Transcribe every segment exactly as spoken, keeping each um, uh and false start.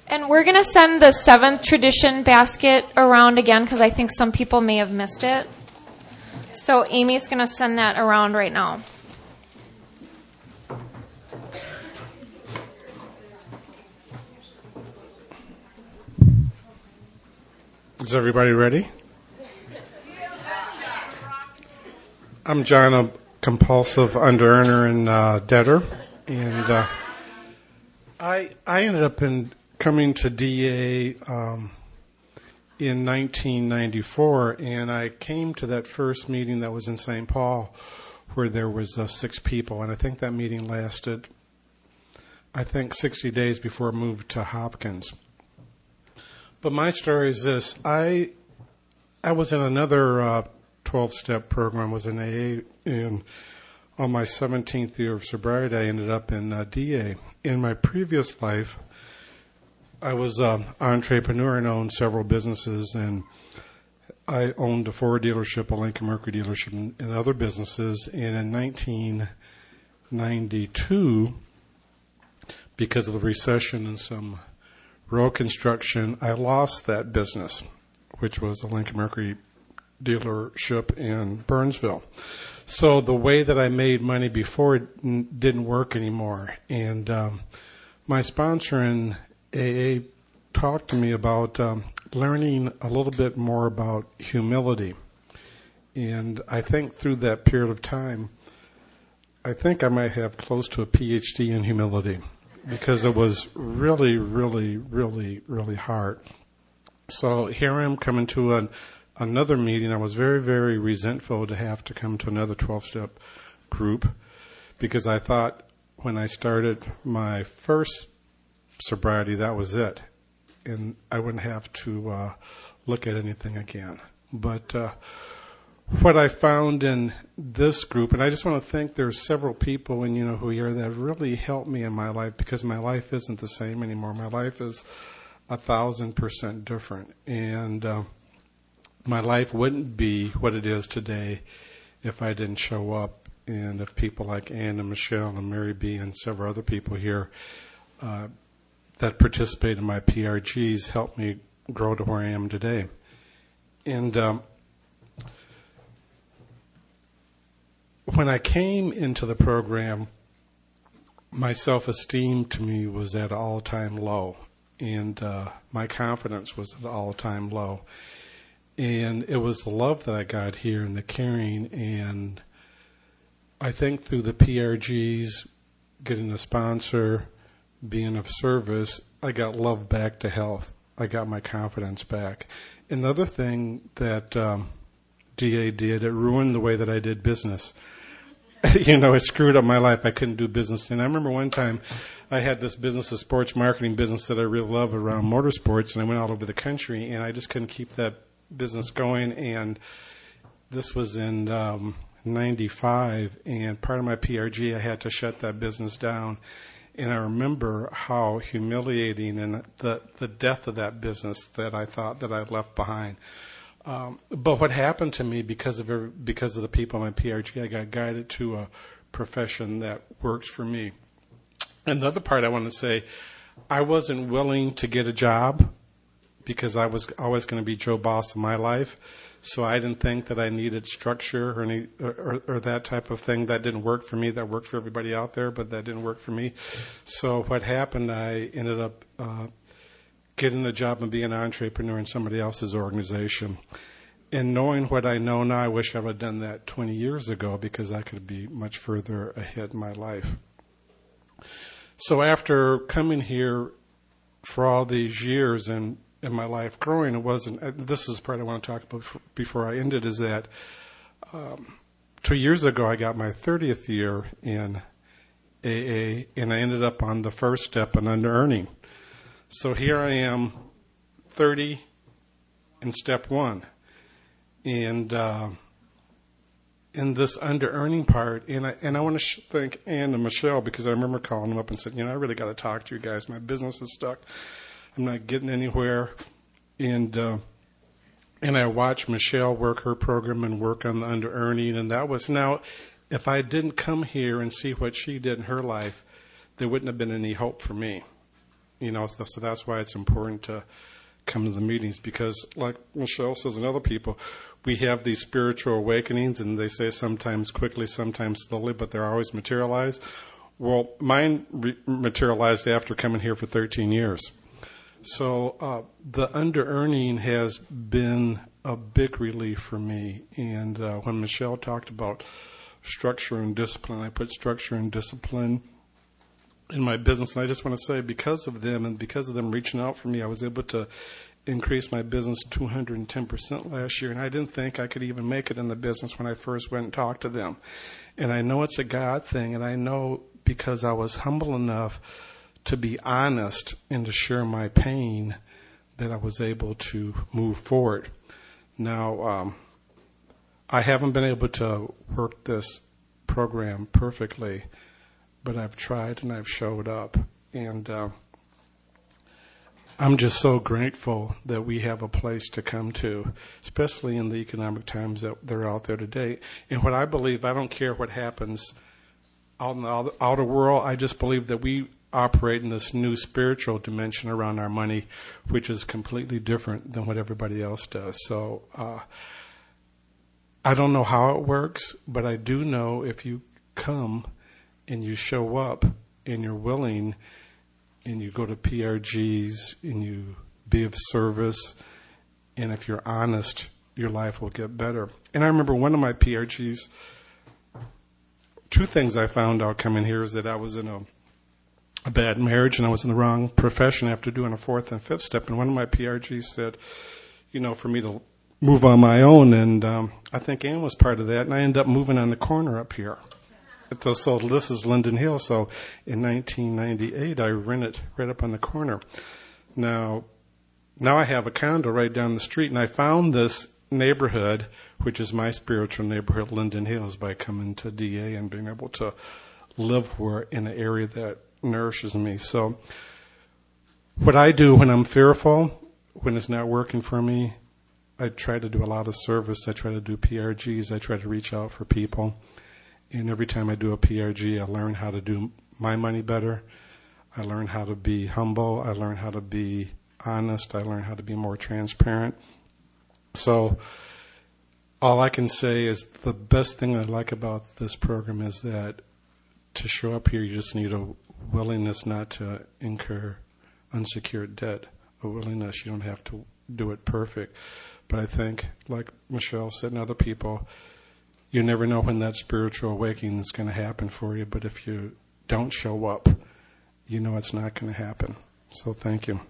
And we're going to send the seventh tradition basket around again because I think some people may have missed it. So Amy's going to send that around right now. Is everybody ready? I'm John, a compulsive under-earner and uh, debtor. And uh, I I ended up in coming to D A um, in nineteen ninety-four, and I came to that first meeting that was in Saint Paul where there was uh, six people, and I think that meeting lasted, I think, sixty days before I moved to Hopkins. But my story is this. I I was in another uh, twelve-step program, was in A A, and on my seventeenth year of sobriety, I ended up in uh, D A. In my previous life, I was an entrepreneur and owned several businesses, and I owned a Ford dealership, a Lincoln Mercury dealership, and, and other businesses. And in nineteen ninety-two, because of the recession and some road construction, I lost that business, which was the Lincoln Mercury dealership in Burnsville. So the way that I made money before it n- didn't work anymore. And um, my sponsor in A A talked to me about um, learning a little bit more about humility. And I think through that period of time, I think I might have close to a P H D in humility because it was really, really, really, really hard. So here I am coming to an another meeting. I was very, very resentful to have to come to another twelve-step group because I thought when I started my first sobriety, that was it. And I wouldn't have to uh, look at anything again. But uh, what I found in this group, and I just want to thank there's several people and you know who here that really helped me in my life because my life isn't the same anymore. My life is a thousand percent different. And uh, my life wouldn't be what it is today if I didn't show up, and if people like Ann and Michelle and Mary B. and several other people here uh, that participate in my P R Gs helped me grow to where I am today. And um, when I came into the program, my self-esteem to me was at an all-time low, and uh, my confidence was at an all-time low. And it was the love that I got here and the caring. And I think through the P R Gs, getting a sponsor, being of service, I got love back to health. I got my confidence back. Another thing that um, D A did, it ruined the way that I did business. you know, it screwed up my life. I couldn't do business. And I remember one time I had this business, a sports marketing business that I really love around motorsports, and I went all over the country, and I just couldn't keep that business going. And this was in um, ninety-five, and part of my P R G, I had to shut that business down. And I remember how humiliating and the, the death of that business that I thought that I left behind. Um, but what happened to me because of every, because of the people in my P R G, I got guided to a profession that works for me. Another part I want to say, I wasn't willing to get a job because I was always going to be Joe Boss in my life. So I didn't think that I needed structure or, any, or, or, or that type of thing. That didn't work for me. That worked for everybody out there, but that didn't work for me. So what happened, I ended up uh, getting a job and being an entrepreneur in somebody else's organization. And knowing what I know now, I wish I would have done that twenty years ago because I could be much further ahead in my life. So after coming here for all these years and in my life growing, it wasn't, this is the part I want to talk about before I end it, is that um, two years ago I got my thirtieth year in A A, and I ended up on the first step in under-earning. So here I am, thirty in step one. And uh, in this under-earning part, and I, and I want to sh- thank Ann and Michelle because I remember calling them up and said, you know, I really got to talk to you guys. My business is stuck. I'm not getting anywhere. And uh, and I watched Michelle work her program and work on the under-earning. And that was, now, if I didn't come here and see what she did in her life, there wouldn't have been any hope for me. You know, so, so that's why it's important to come to the meetings, because like Michelle says and other people, we have these spiritual awakenings, and they say sometimes quickly, sometimes slowly, but they're always materialized. Well, mine re- materialized after coming here for thirteen years. So uh, the under-earning has been a big relief for me. And uh, when Michelle talked about structure and discipline, I put structure and discipline in my business. And I just want to say, because of them and because of them reaching out for me, I was able to increase my business two hundred ten percent last year. And I didn't think I could even make it in the business when I first went and talked to them. And I know it's a God thing, and I know because I was humble enough to be honest and to share my pain that I was able to move forward. Now, um, I haven't been able to work this program perfectly, but I've tried and I've showed up. And uh, I'm just so grateful that we have a place to come to, especially in the economic times that they're out there today. And what I believe, I don't care what happens out in the outer world, I just believe that we operate in this new spiritual dimension around our money, which is completely different than what everybody else does. So uh, I don't know how it works, but I do know if you come and you show up and you're willing and you go to P R Gs and you be of service, and if you're honest, your life will get better. And I remember one of my P R Gs, two things I found out coming here is that I was in a a bad marriage, and I was in the wrong profession after doing a fourth and fifth step. And one of my P R Gs said, you know, for me to move on my own. And um, I think Ann was part of that. And I ended up moving on the corner up here. So, so this is Linden Hill. So in nineteen ninety-eight, I rented right up on the corner. Now, now I have a condo right down the street. And I found this neighborhood, which is my spiritual neighborhood, Linden Hills, by coming to D A and being able to live where in an area that nourishes me. So what I do when I'm fearful, when it's not working for me, I try to do a lot of service. I try to do P R Gs. I try to reach out for people. And every time I do a P R G, I learn how to do my money better. I learn how to be humble. I learn how to be honest. I learn how to be more transparent. So all I can say is the best thing I like about this program is that to show up here, you just need a willingness not to incur unsecured debt, a willingness. You don't have to do it perfect. But I think, like Michelle said and other people, you never know when that spiritual awakening is going to happen for you. But if you don't show up, you know it's not going to happen. So thank you.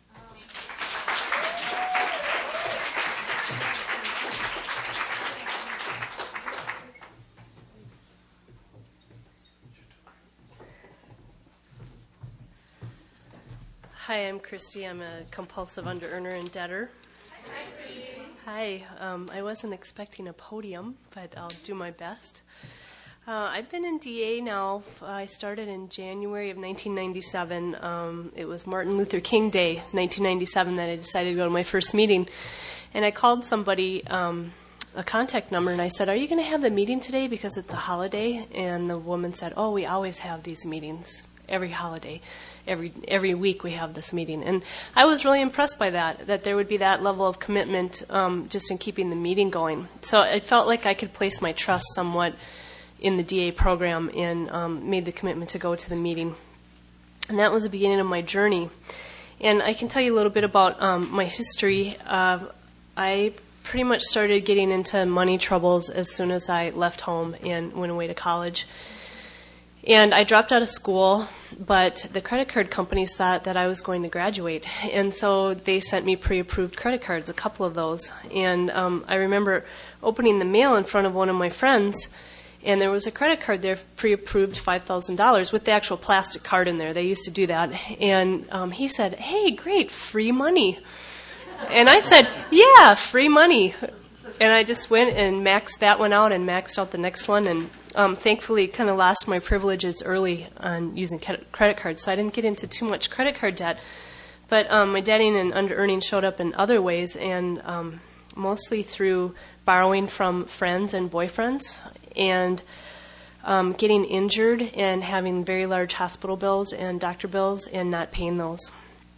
Hi, I'm Christy. I'm a compulsive under-earner and debtor. Hi. Um, I wasn't expecting a podium, but I'll do my best. Uh, I've been in D A now. I started in January of nineteen ninety-seven. Um, it was Martin Luther King Day, nineteen ninety-seven, that I decided to go to my first meeting. And I called somebody, um, a contact number, and I said, are you going to have the meeting today because it's a holiday? And the woman said, oh, we always have these meetings every holiday. Every every week we have this meeting. And I was really impressed by that, that there would be that level of commitment um, just in keeping the meeting going. So I felt like I could place my trust somewhat in the D A program and um, made the commitment to go to the meeting. And that was the beginning of my journey. And I can tell you a little bit about um, my history. Uh, I pretty much started getting into money troubles as soon as I left home and went away to college. And I dropped out of school, but the credit card companies thought that I was going to graduate. And so they sent me pre-approved credit cards, a couple of those. And um, I remember opening the mail in front of one of my friends, and there was a credit card there, pre-approved five thousand dollars with the actual plastic card in there. They used to do that. And um, he said, hey, great, free money. And I said, yeah, free money. And I just went and maxed that one out and maxed out the next one, and Um, thankfully, kind of lost my privileges early on using credit cards, so I didn't get into too much credit card debt. But um, my debting and under-earning showed up in other ways, and um, mostly through borrowing from friends and boyfriends. And um, getting injured and having very large hospital bills and doctor bills and not paying those.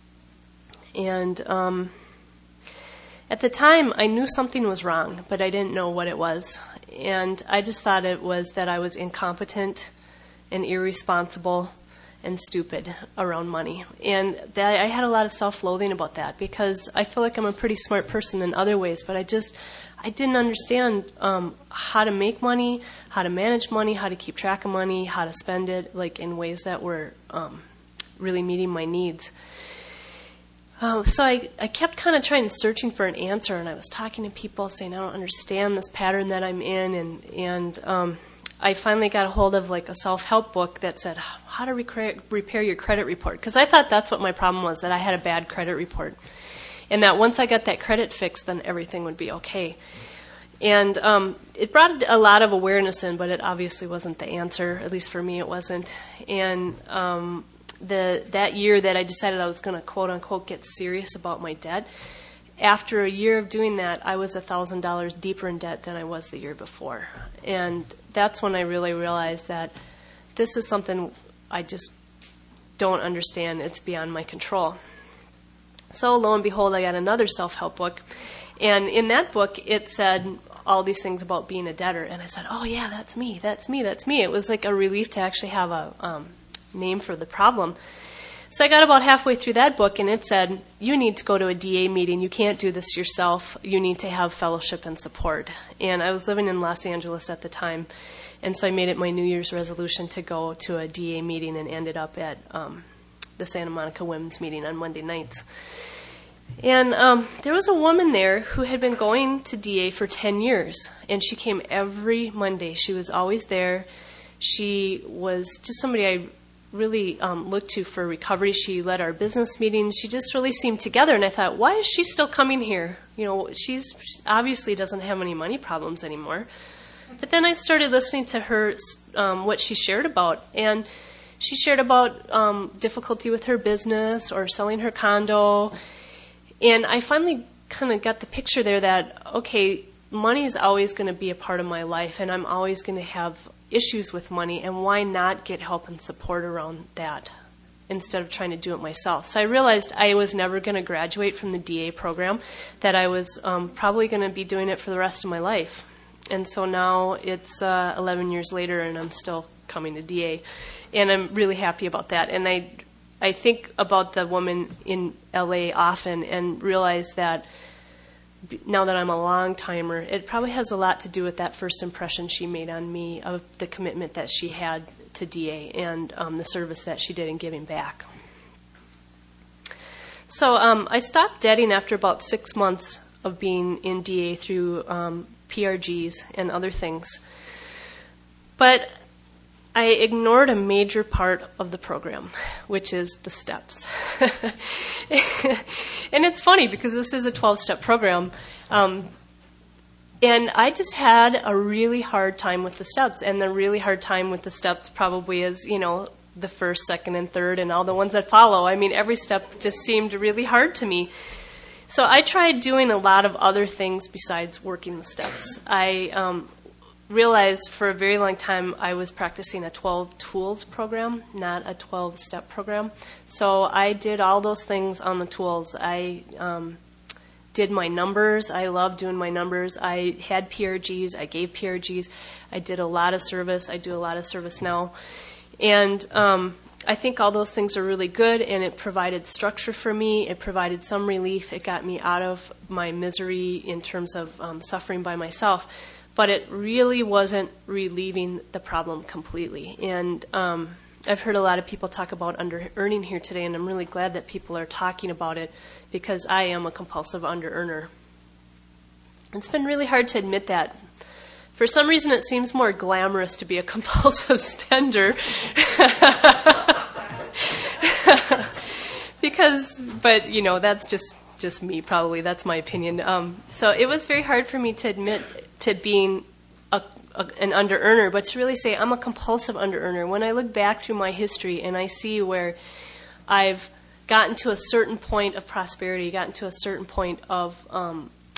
And um, at the time, I knew something was wrong, but I didn't know what it was. And I just thought it was that I was incompetent and irresponsible and stupid around money. And that I had a lot of self-loathing about that, because I feel like I'm a pretty smart person in other ways, but I just, I didn't understand um, how to make money, how to manage money, how to keep track of money, how to spend it, like in ways that were um, really meeting my needs. Um, so I, I kept kind of trying, searching for an answer, and I was talking to people saying, I don't understand this pattern that I'm in, and, and um, I finally got a hold of like a self-help book that said how to rec- repair your credit report, because I thought that's what my problem was, that I had a bad credit report, and that once I got that credit fixed, then everything would be okay. And um, it brought a lot of awareness in, but it obviously wasn't the answer. At least for me, it wasn't. And um, the that year that I decided I was going to quote unquote get serious about my debt, after a year of doing that, I was a thousand dollars deeper in debt than I was the year before. And that's when I really realized that this is something I just don't understand. It's beyond my control. So lo and behold, I got another self-help book. And in that book, it said all these things about being a debtor. And I said, oh, yeah, that's me, that's me, that's me. It was like a relief to actually have a um, name for the problem. So I got about halfway through that book, and it said, you need to go to a D A meeting. You can't do this yourself. You need to have fellowship and support. And I was living in Los Angeles at the time, and so I made it my New Year's resolution to go to a D A meeting, and ended up at um, the Santa Monica Women's Meeting on Monday nights. And um, there was a woman there who had been going to D A for ten years, and she came every Monday. She was always there. She was just somebody I really um, looked to for recovery. She led our business meetings. She just really seemed together, and I thought, why is she still coming here? You know, she's she obviously doesn't have any money problems anymore. But then I started listening to her, um, what she shared about, and she shared about um, difficulty with her business or selling her condo. And I finally kind of got the picture there that, okay, money is always going to be a part of my life, and I'm always going to have issues with money, and why not get help and support around that instead of trying to do it myself? So I realized I was never going to graduate from the D A program, that I was um, probably going to be doing it for the rest of my life. And so now it's uh, eleven years later, and I'm still coming to D A, and I'm really happy about that. And I I think about the woman in L A often and realize that now that I'm a long timer, it probably has a lot to do with that first impression she made on me of the commitment that she had to D A and um, the service that she did in giving back. So um, I stopped debting after about six months of being in D A through um, P R Gs and other things. But I ignored a major part of the program, which is the steps. And it's funny because this is a twelve-step program. Um, and I just had a really hard time with the steps. And the really hard time with the steps probably is, you know, the first, second, and third, and all the ones that follow. I mean, every step just seemed really hard to me. So I tried doing a lot of other things besides working the steps. I um, realized for a very long time I was practicing a twelve tools program, not a twelve-step program. So I did all those things on the tools. I um, did my numbers. I loved doing my numbers. I had P R Gs. I gave P R Gs. I did a lot of service. I do a lot of service now. And um, I think all those things are really good, and it provided structure for me. It provided some relief. It got me out of my misery in terms of um, suffering by myself. But it really wasn't relieving the problem completely. And um, I've heard a lot of people talk about under-earning here today, and I'm really glad that people are talking about it because I am a compulsive under-earner. It's been really hard to admit that. For some reason, it seems more glamorous to be a compulsive spender. Because, but, you know, that's just, just me probably. That's my opinion. Um, so it was very hard for me to admit to being a, a, an under-earner, but to really say I'm a compulsive under-earner. When I look back through my history and I see where I've gotten to a certain point of prosperity, gotten to a certain point of um,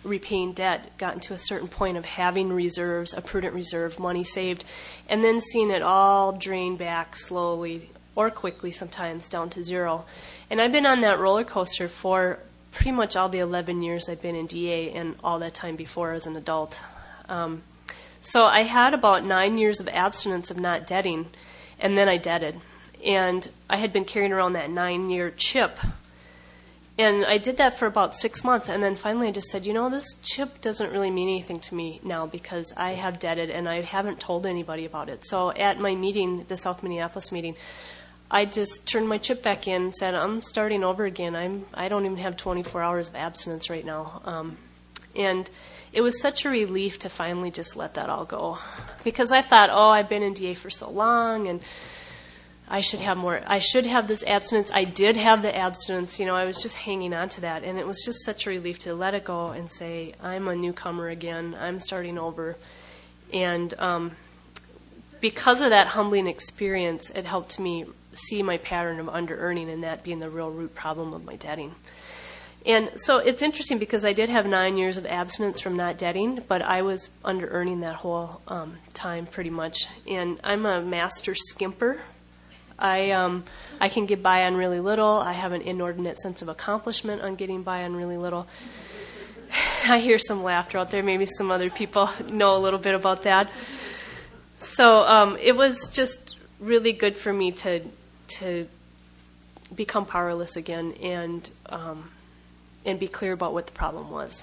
repaying debt, gotten to a certain point of having reserves, a prudent reserve, money saved, and then seeing it all drain back slowly or quickly sometimes down to zero. And I've been on that roller coaster for pretty much all the eleven years I've been in D A and all that time before as an adult. Um, so I had about nine years of abstinence of not debting, and then I debted. And I had been carrying around that nine-year chip. And I did that for about six months, and then finally I just said, you know, this chip doesn't really mean anything to me now because I have debted and I haven't told anybody about it. So at my meeting, the South Minneapolis meeting, I just turned my chip back in and said, I'm starting over again. I'm, I don't even have twenty-four hours of abstinence right now. Um, and it was such a relief to finally just let that all go. Because I thought, oh, I've been in D A for so long, and I should have more. I should have this abstinence. I did have the abstinence. You know, I was just hanging on to that. And it was just such a relief to let it go and say, I'm a newcomer again. I'm starting over. And um, because of that humbling experience, it helped me see my pattern of under-earning and that being the real root problem of my debting. And so it's interesting because I did have nine years of abstinence from not debting, but I was under-earning that whole um, time pretty much. And I'm a master skimper. I um, I can get by on really little. I have an inordinate sense of accomplishment on getting by on really little. I hear some laughter out there. Maybe some other people know a little bit about that. So um, it was just really good for me to to become powerless again and um, and be clear about what the problem was.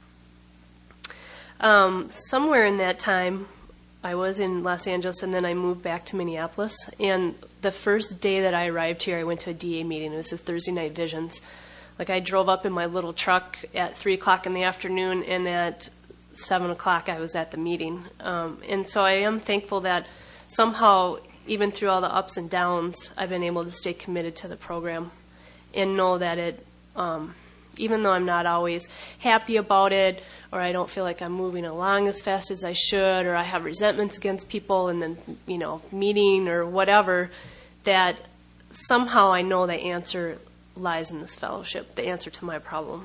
Um, somewhere in that time, I was in Los Angeles, and then I moved back to Minneapolis. And the first day that I arrived here, I went to a D A meeting. It was this Thursday Night Visions. Like, I drove up in my little truck at three o'clock in the afternoon, and at seven o'clock I was at the meeting. Um, and so I am thankful that somehow, even through all the ups and downs, I've been able to stay committed to the program and know that it, um, even though I'm not always happy about it, or I don't feel like I'm moving along as fast as I should, or I have resentments against people in the, you know, meeting or whatever, that somehow I know the answer lies in this fellowship, the answer to my problem.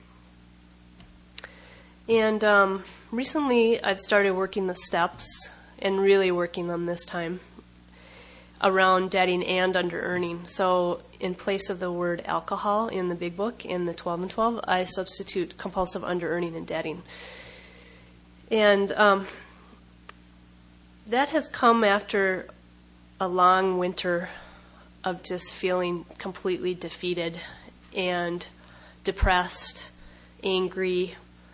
And um, recently I've started working the steps, and really working them this time, around debting and under-earning. So in place of the word alcohol in the Big Book, in the twelve and twelve, I substitute compulsive under-earning and debting. And um, that has come after a long winter of just feeling completely defeated and depressed, angry,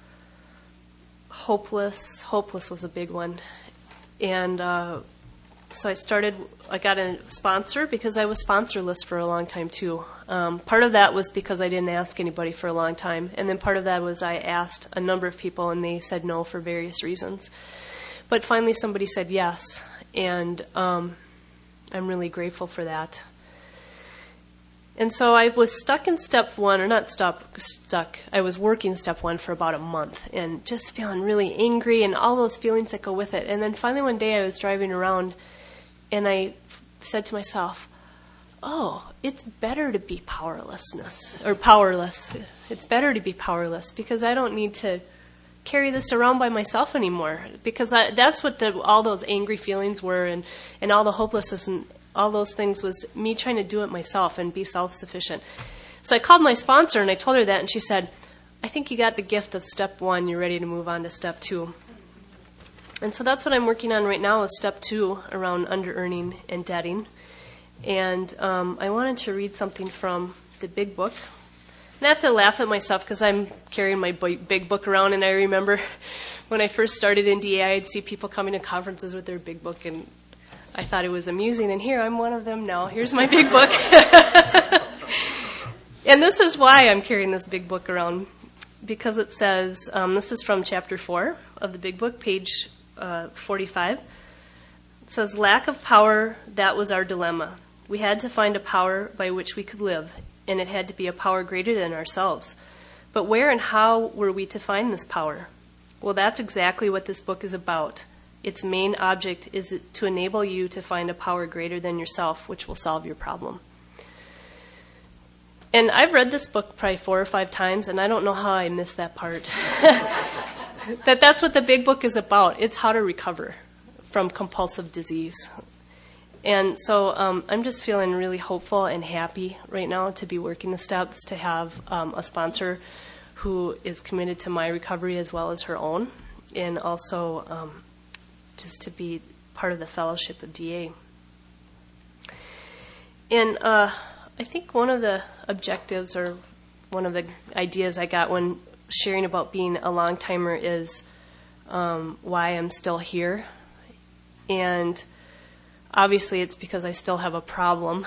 hopeless. Hopeless was a big one. And uh, so I started, I got a sponsor because I was sponsorless for a long time too. Um, part of that was because I didn't ask anybody for a long time. And then part of that was I asked a number of people and they said no for various reasons. But finally somebody said yes. And um, I'm really grateful for that. And so I was stuck in step one, or not stuck, stuck. I was working step one for about a month and just feeling really angry and all those feelings that go with it. And then finally one day I was driving around and I said to myself, oh, it's better to be powerlessness, or powerless. It's better to be powerless because I don't need to carry this around by myself anymore. Because I, that's what the, all those angry feelings were, and, and all the hopelessness and all those things was me trying to do it myself and be self-sufficient. So I called my sponsor and I told her that, and she said, I think you got the gift of step one. You're ready to move on to step two. And so that's what I'm working on right now, is step two around under-earning and debting. And um, I wanted to read something from the Big Book. And I have to laugh at myself because I'm carrying my big book around, and I remember when I first started in D A, I'd see people coming to conferences with their big book, and I thought it was amusing, and here I'm one of them now. Here's my big book. And this is why I'm carrying this big book around, because it says, um, this is from chapter four of the Big Book, page uh, forty-five. It says, lack of power, that was our dilemma. We had to find a power by which we could live, and it had to be a power greater than ourselves. But where and how were we to find this power? Well, that's exactly what this book is about. Its main object is to enable you to find a power greater than yourself, which will solve your problem. And I've read this book probably four or five times, and I don't know how I missed that part. that that's what the big book is about. It's how to recover from compulsive disease. And so um, I'm just feeling really hopeful and happy right now to be working the steps, to have um, a sponsor who is committed to my recovery as well as her own, and also um, just to be part of the fellowship of D A. And uh, I think one of the objectives, or one of the ideas I got when sharing about being a long-timer, is um, why I'm still here. And obviously it's because I still have a problem.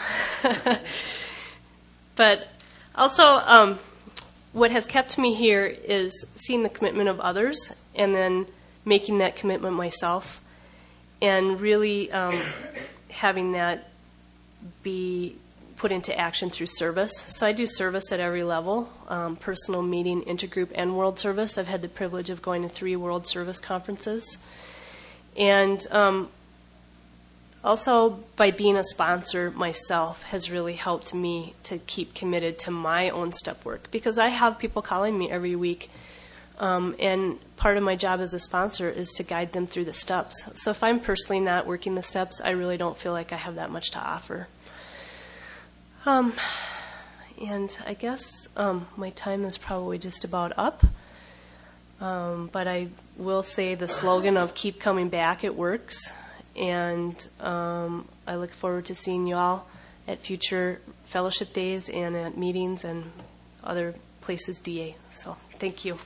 But also um, what has kept me here is seeing the commitment of others and then making that commitment myself, and really um, having that be put into action through service. So I do service at every level, um, personal, meeting, intergroup, and world service. I've had the privilege of going to three world service conferences. And um, also by being a sponsor myself has really helped me to keep committed to my own step work, because I have people calling me every week, um, and part of my job as a sponsor is to guide them through the steps. So if I'm personally not working the steps, I really don't feel like I have that much to offer. Um, and I guess um, my time is probably just about up. Um, but I will say the slogan of keep coming back, it works. And um, I look forward to seeing you all at future fellowship days and at meetings and other places D A. So thank you.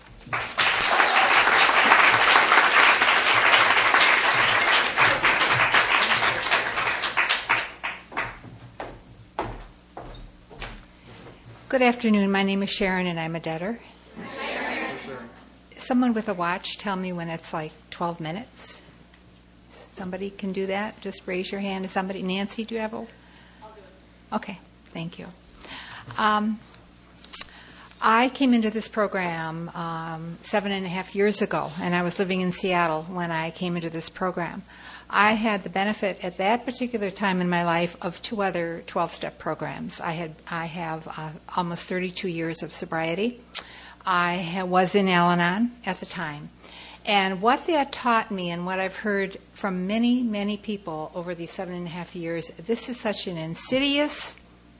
Good afternoon. My name is Sharon, and I'm a debtor. Someone with a watch, tell me when it's like twelve minutes. Somebody can do that? Just raise your hand. Is somebody? Nancy, do you have a? I'll do it. Okay. Thank you. Um, I came into this program um, seven and a half years ago, and I was living in Seattle when I came into this program. I had the benefit at that particular time in my life of two other twelve-step programs. I had I have uh, almost thirty-two years of sobriety. I ha- was in Al-Anon at the time. And what that taught me, and what I've heard from many, many people over these seven and a half years, this is such an insidious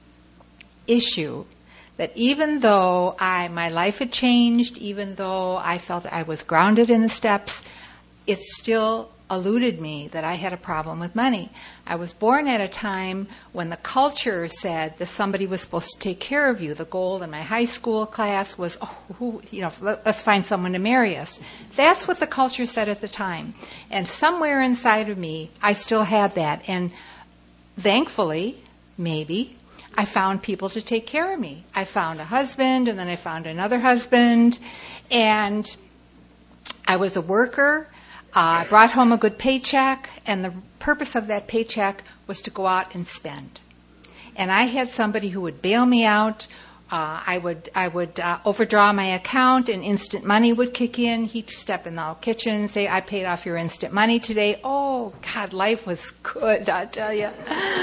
issue that even though I my life had changed, even though I felt I was grounded in the steps, it still eluded me that I had a problem with money. I was born at a time when the culture said that somebody was supposed to take care of you. The goal in my high school class was, oh, who, you know, let's find someone to marry us. That's what the culture said at the time. And somewhere inside of me, I still had that. And thankfully, maybe, I found people to take care of me. I found a husband, and then I found another husband. And I was a worker. I uh, brought home a good paycheck, and the purpose of that paycheck was to go out and spend. And I had somebody who would bail me out. Uh, I would I would uh, overdraw my account, and instant money would kick in. He'd step in the kitchen and say, I paid off your instant money today. Oh, God, life was good, I tell you.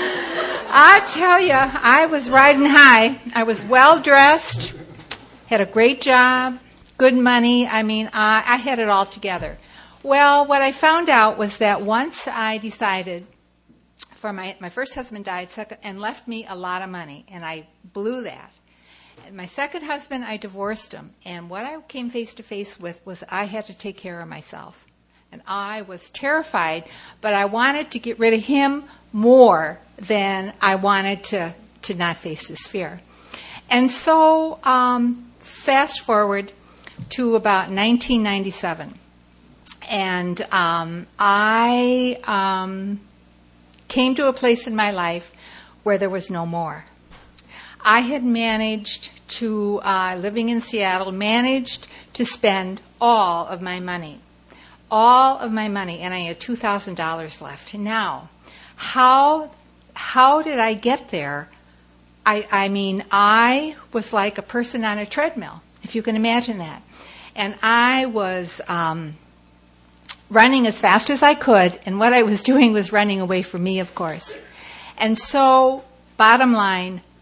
I tell you, I was riding high. I was well-dressed, had a great job, good money. I mean, uh, I had it all together. Well, what I found out was that once I decided, for my my first husband died second, and left me a lot of money, and I blew that. And my second husband, I divorced him, and what I came face to face with was I had to take care of myself. And I was terrified, but I wanted to get rid of him more than I wanted to, to not face this fear. And so um, fast forward to about nineteen ninety-seven. And um, I um, came to a place in my life where there was no more. I had managed to, uh, living in Seattle, managed to spend all of my money. All of my money, and I had two thousand dollars left. Now, how how did I get there? I, I mean, I was like a person on a treadmill, if you can imagine that. And I was... Um, running as fast as I could, and what I was doing was running away from me, of course. And so, bottom line,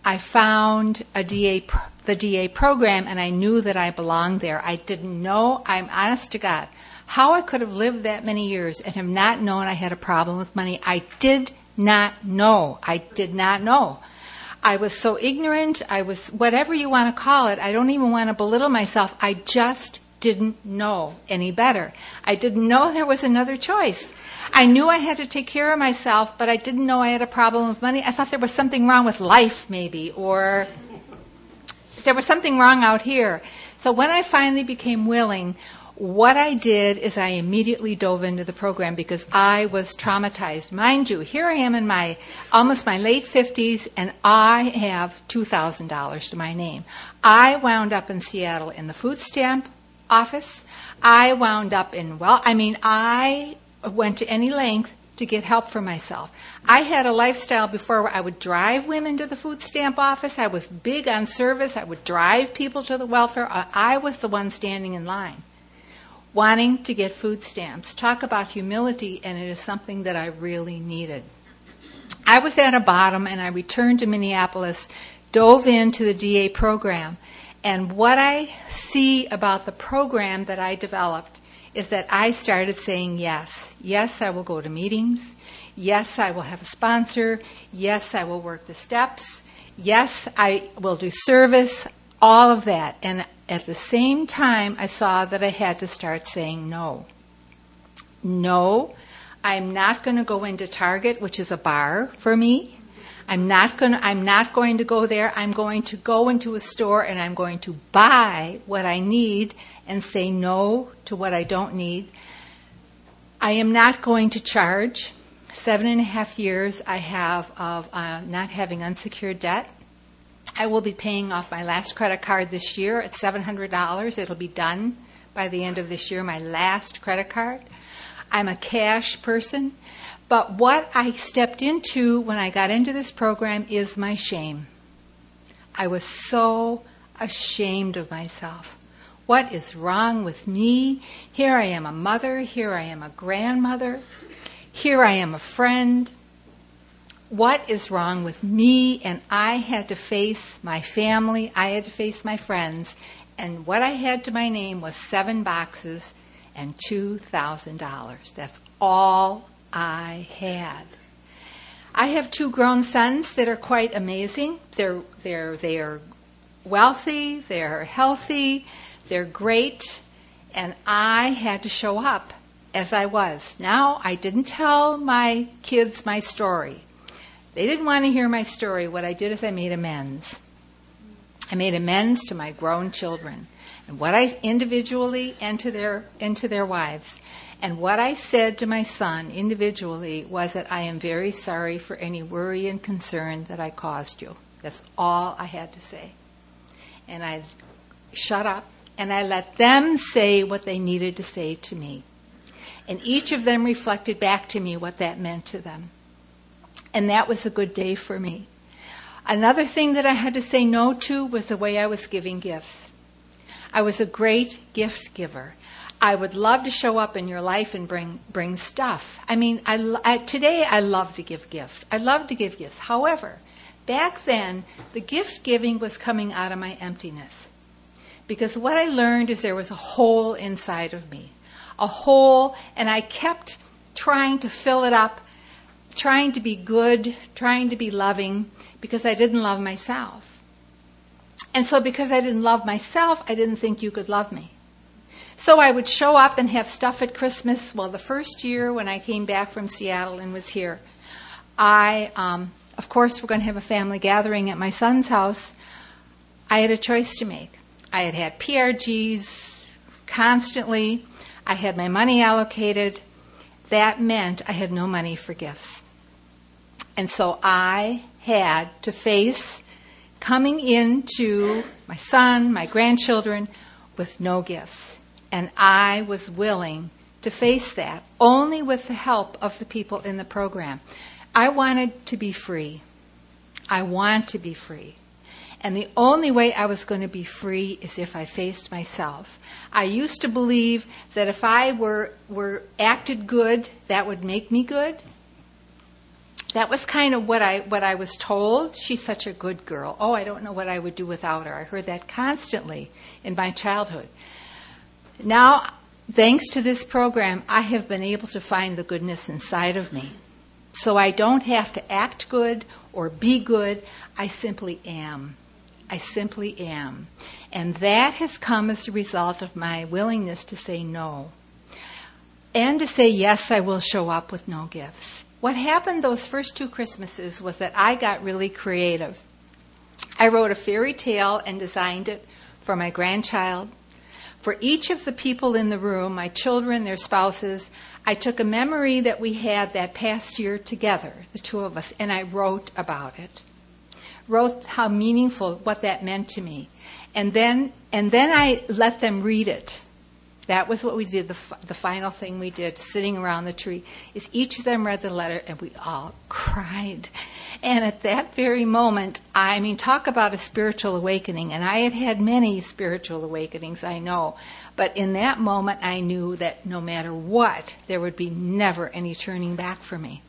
I found a D A, pro- the D A program, and I knew that I belonged there. I didn't know, I'm honest to God, how I could have lived that many years and have not known I had a problem with money. I did not know. I did not know. I was so ignorant. I was, whatever you want to call it, I don't even want to belittle myself. I just didn't know any better. I didn't know there was another choice. I knew I had to take care of myself, but I didn't know I had a problem with money. I thought there was something wrong with life, maybe, or there was something wrong out here. So when I finally became willing, what I did is I immediately dove into the program because I was traumatized. Mind you, here I am in my almost my late fifties, and I have two thousand dollars to my name. I wound up in Seattle in the food stamp office. I wound up in, well, I mean, I went to any length to get help for myself. I had a lifestyle before where I would drive women to the food stamp office. I was big on service. I would drive people to the welfare. I was the one standing in line, wanting to get food stamps. Talk about humility, and it is something that I really needed. I was at a bottom, and I returned to Minneapolis, dove into the D A program, and what I see about the program that I developed is that I started saying yes. Yes, I will go to meetings. Yes, I will have a sponsor. Yes, I will work the steps. Yes, I will do service, all of that. And at the same time, I saw that I had to start saying no. No, I'm not going to go into Target, which is a bar for me. I'm not going to, I'm not going to go there. I'm going to go into a store and I'm going to buy what I need and say no to what I don't need. I am not going to charge. Seven and a half years I have of uh, not having unsecured debt. I will be paying off my last credit card this year at seven hundred dollars. It'll be done by the end of this year, my last credit card. I'm a cash person. But what I stepped into when I got into this program is my shame. I was so ashamed of myself. What is wrong with me? Here I am a mother. Here I am a grandmother. Here I am a friend. What is wrong with me? And I had to face my family. I had to face my friends. And what I had to my name was seven boxes and two thousand dollars. That's all I had. I have two grown sons that are quite amazing. They're they're they're wealthy, they're healthy, they're great, and I had to show up as I was. Now, I didn't tell my kids my story. They didn't want to hear my story. What I did is I made amends. I made amends to my grown children, and what I individually and to their and to their wives. And what I said to my son individually was that I am very sorry for any worry and concern that I caused you. That's all I had to say. And I shut up, and I let them say what they needed to say to me. And each of them reflected back to me what that meant to them. And that was a good day for me. Another thing that I had to say no to was the way I was giving gifts. I was a great gift giver. I would love to show up in your life and bring bring stuff. I mean, I, I, today I love to give gifts. I love to give gifts. However, back then, the gift giving was coming out of my emptiness. Because what I learned is there was a hole inside of me. A hole, and I kept trying to fill it up, trying to be good, trying to be loving, because I didn't love myself. And so because I didn't love myself, I didn't think you could love me. So I would show up and have stuff at Christmas. Well, the first year when I came back from Seattle and was here, I, um, of course, we're going to have a family gathering at my son's house. I had a choice to make. I had had P R Gs constantly. I had my money allocated. That meant I had no money for gifts. And so I had to face coming into my son, my grandchildren, with no gifts. And I was willing to face that only with the help of the people in the program. I wanted to be free. I want to be free. And the only way I was going to be free is if I faced myself. I used to believe that if I were, were acted good, that would make me good. that was kind of what I what I was told. She's such a good girl. Oh, I don't know what I would do without her. I heard that constantly in my childhood. Now, thanks to this program, I have been able to find the goodness inside of me. So I don't have to act good or be good. I simply am. I simply am. And that has come as a result of my willingness to say no. And to say, yes, I will show up with no gifts. What happened those first two Christmases was that I got really creative. I wrote a fairy tale and designed it for my grandchild. For each of the people in the room, my children, their spouses, I took a memory that we had that past year together, the two of us, and I wrote about it. Wrote how meaningful, what that meant to me. And then and then I let them read it. That was what we did, the, the final thing we did, sitting around the tree, is each of them read the letter, and we all cried. And at that very moment, I mean, talk about a spiritual awakening, and I had had many spiritual awakenings, I know. But in that moment, I knew that no matter what, there would be never any turning back for me.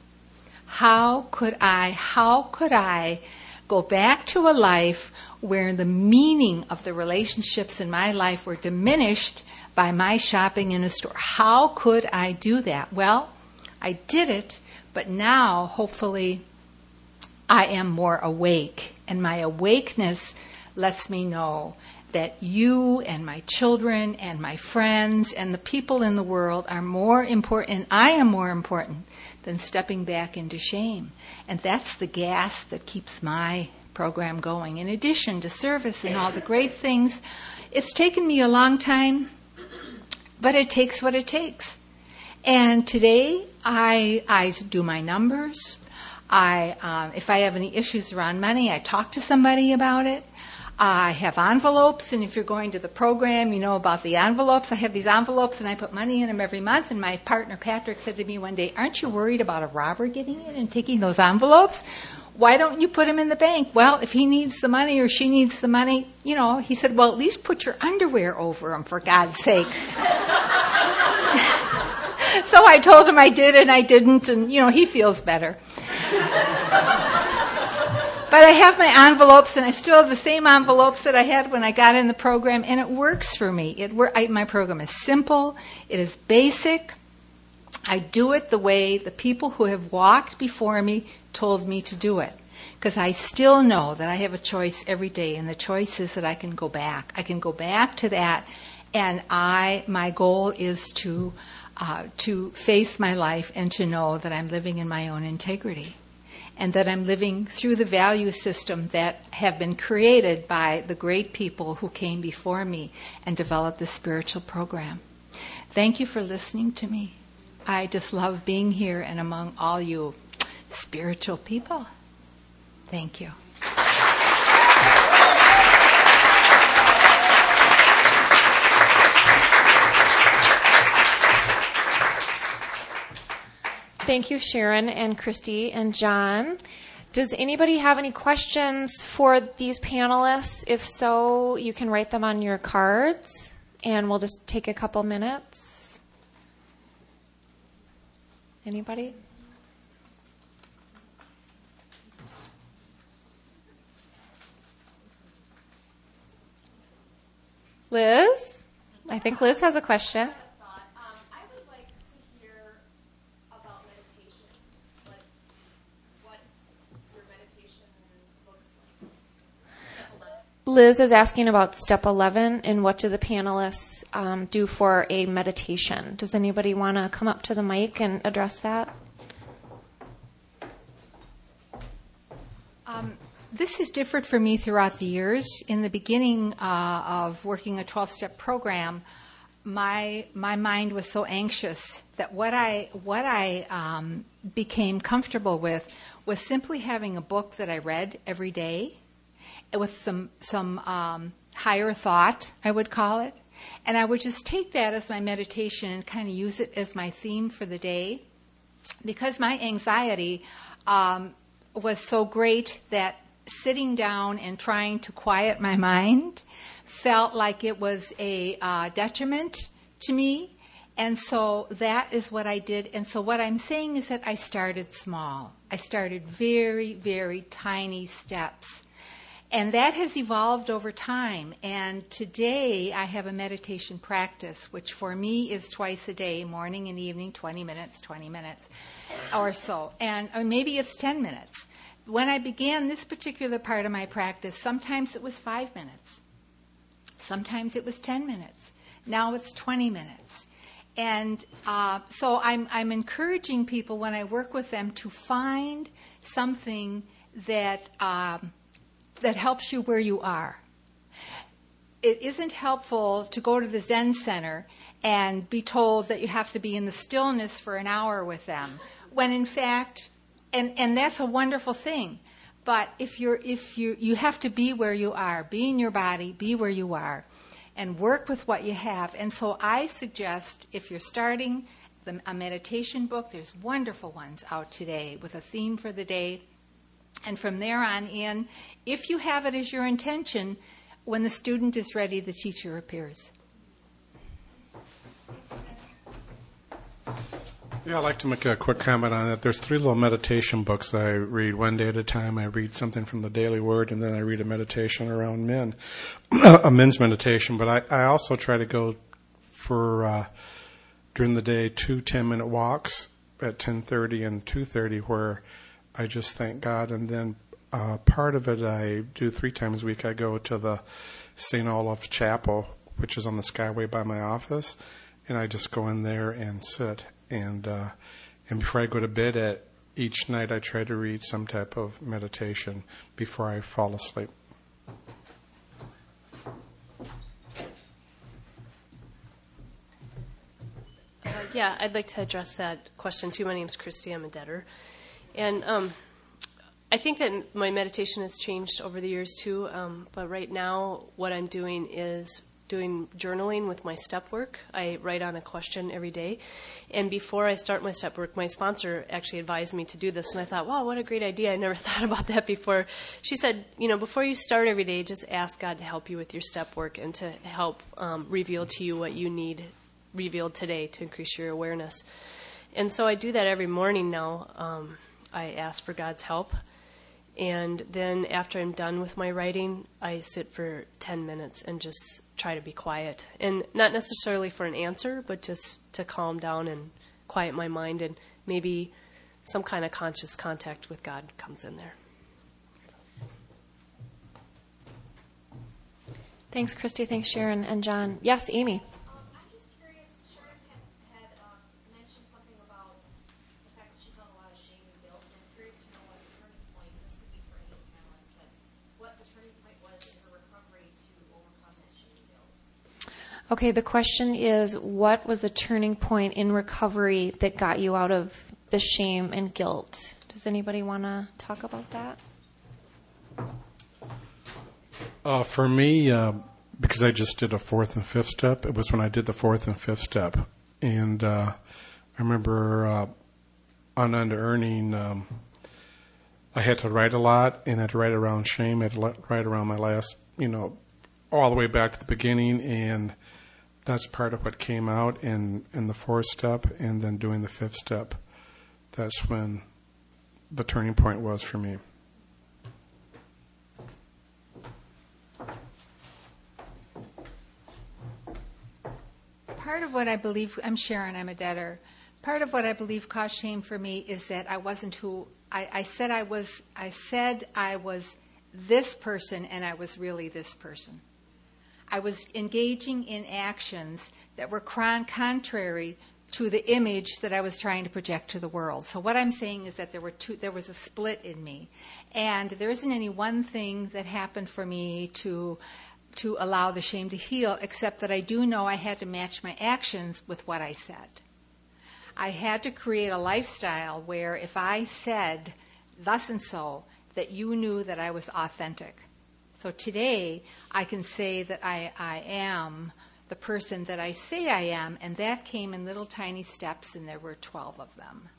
How could I, how could I go back to a life where the meaning of the relationships in my life were diminished by my shopping in a store? How could I do that? Well, I did it, but now, hopefully, I am more awake. And my awakeness lets me know that you and my children and my friends and the people in the world are more important, I am more important than stepping back into shame. And that's the gas that keeps my program going. In addition to service and all the great things, it's taken me a long time, but it takes what it takes. And today, I I do my numbers. I um, if I have any issues around money, I talk to somebody about it. I have envelopes, and if you're going to the program, you know about the envelopes. I have these envelopes, and I put money in them every month. And my partner, Patrick, said to me one day, aren't you worried about a robber getting in and taking those envelopes? Why don't you put them in the bank? Well, if he needs the money or she needs the money, you know, he said, well, at least put your underwear over them, for God's sakes. So I told him I did and I didn't, and, you know, he feels better. But I have my envelopes, and I still have the same envelopes that I had when I got in the program, and it works for me. It wor- I, my program is simple. It is basic. I do it the way the people who have walked before me told me to do it. Because I still know that I have a choice every day, and the choice is that I can go back. I can go back to that, and I my goal is to uh, to face my life and to know that I'm living in my own integrity, and that I'm living through the value system that have been created by the great people who came before me and developed the spiritual program. Thank you for listening to me. I just love being here and among all you spiritual people. Thank you. Thank you, Sharon and Christy and John. Does anybody have any questions for these panelists? If so, you can write them on your cards, and we'll just take a couple minutes. Anybody? Liz? I think Liz has a question. Liz is asking about step eleven and what do the panelists um, do for a meditation. Does anybody want to come up to the mic and address that? Um, this is different for me throughout the years. In the beginning uh, of working a twelve-step program, my my mind was so anxious that what I what I um, became comfortable with was simply having a book that I read every day, with some some um, higher thought, I would call it. And I would just take that as my meditation and kind of use it as my theme for the day. Because my anxiety um, was so great that sitting down and trying to quiet my mind felt like it was a uh, detriment to me. And so that is what I did. And so what I'm saying is that I started small. I started very, very tiny steps. And that has evolved over time. And today I have a meditation practice, which for me is twice a day, morning and evening, twenty minutes, twenty minutes or so. And or maybe it's ten minutes. When I began this particular part of my practice, sometimes it was five minutes. Sometimes it was ten minutes. Now it's twenty minutes. And uh, so I'm, I'm encouraging people when I work with them to find something that um, that helps you where you are. It isn't helpful to go to the Zen center and be told that you have to be in the stillness for an hour with them, when in fact, and, and that's a wonderful thing. But if you're if you you have to be where you are, be in your body, be where you are, and work with what you have. And so I suggest, if you're starting the, a meditation book, there's wonderful ones out today with a theme for the day. And from there on in, if you have it as your intention, when the student is ready, the teacher appears. Yeah, I'd like to make a quick comment on that. There's three little meditation books that I read one day at a time. I read something from the Daily Word, and then I read a meditation around men, a men's meditation. But I, I also try to go for, uh, during the day, two ten-minute walks at ten thirty and two thirty where I just thank God. And then uh, part of it I do three times a week. I go to the Saint Olaf Chapel, which is on the Skyway by my office, and I just go in there and sit. And uh, and before I go to bed at each night, I try to read some type of meditation before I fall asleep. Uh, yeah, I'd like to address that question too. My name's Christy. I'm a debtor. And um, I think that my meditation has changed over the years too. Um, but right now, what I'm doing is doing journaling with my step work. I write on a question every day. And before I start my step work, my sponsor actually advised me to do this. And I thought, wow, what a great idea. I never thought about that before. She said, you know, before you start every day, just ask God to help you with your step work and to help um, reveal to you what you need revealed today to increase your awareness. And so I do that every morning now. Um, I ask for God's help. And then after I'm done with my writing, I sit for ten minutes and just try to be quiet. And not necessarily for an answer, but just to calm down and quiet my mind, and maybe some kind of conscious contact with God comes in there. Thanks, Christy. Thanks, Sharon and John. Yes, Amy. Um, I'm just curious, Sharon had, had uh, mentioned something about the fact that she felt a lot of shame and guilt, and I'm curious to know what the turning point, this could be for any panelist, but what the turning point was in her recovery to overcome that shame and guilt. Okay, the question is, what was the turning point in recovery that got you out of the shame and guilt? Does anybody want to talk about that? Uh, for me, uh, because I just did a fourth and fifth step, it was when I did the fourth and fifth step. And uh, I remember uh, on Under-Earning, um, I had to write a lot, and I had to write around shame. I had to write around my last, you know, all the way back to the beginning, and that's part of what came out in, in the fourth step, and then doing the fifth step. That's when the turning point was for me. Part of what I believe, I'm Sharon, I'm a debtor. Part of what I believe caused shame for me is that I wasn't who I, I said I was. I said I was this person, and I was really this person. I was engaging in actions that were con- contrary to the image that I was trying to project to the world. So what I'm saying is that there were two. There was a split in me, and there isn't any one thing that happened for me to. to allow the shame to heal, except that I do know I had to match my actions with what I said. I had to create a lifestyle where if I said thus and so, that you knew that I was authentic. So today, I can say that I, I am the person that I say I am, and that came in little tiny steps, and there were twelve of them.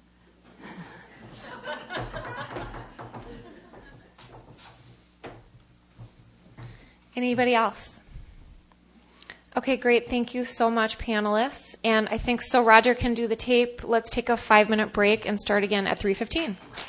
Anybody else? Okay, great. Thank you so much, panelists. And I think so Roger can do the tape. Let's take a five-minute break and start again at three fifteen.